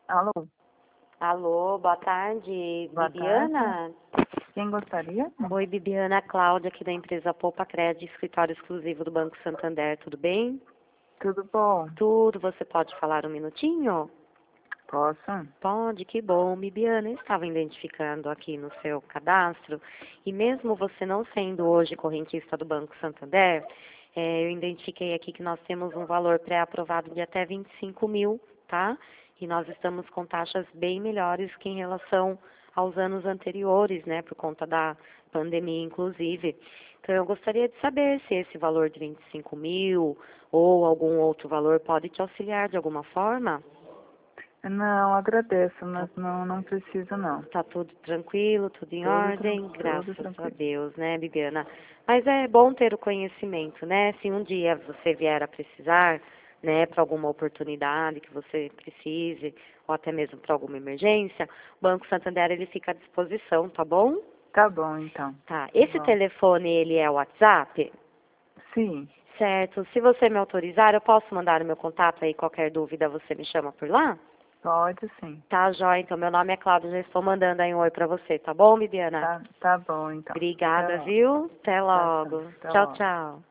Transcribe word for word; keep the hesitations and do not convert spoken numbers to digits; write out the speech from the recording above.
Alô, Alô, boa tarde, boa Bibiana? quem gostaria? Oi, Bibiana, Cláudia, aqui da empresa Poupa Crédito, escritório exclusivo do Banco Santander, tudo bem? Tudo bom? Tudo, você pode falar um minutinho? Posso? Pode, que bom. Bibiana, eu estava identificando aqui no seu cadastro, e mesmo você não sendo hoje correntista do Banco Santander, eh, eu identifiquei aqui que nós temos um valor pré-aprovado de até vinte e cinco mil, tá? E nós estamos com taxas bem melhores que em relação aos anos anteriores, né, por conta da pandemia, inclusive. Então, eu gostaria de saber se esse valor de vinte e cinco mil ou algum outro valor pode te auxiliar de alguma forma. Não, agradeço, mas não, não preciso não. Tá tudo tranquilo, tudo em Tudo, tran ordem, tudo graças a tranquilo. Deus, né, Bibiana? Mas é bom ter o conhecimento, né? Se um dia você vier a precisar, né, para alguma oportunidade que você precise, ou até mesmo para alguma emergência, o Banco Santander ele fica à disposição, tá bom? Tá bom, então. Tá. Tá Esse bom. telefone, ele é o WhatsApp? Sim, Certo. Se você me autorizar, eu posso mandar o meu contato aí, qualquer dúvida você me chama por lá? pode sim. Tá, joia. Então, meu nome é Cláudia, já estou mandando aí um oi pra você, tá bom, Bibiana? Tá, tá bom, então. Até Obrigada, logo. viu? Até Tchau, tchau. logo. Até Tchau, logo. tchau.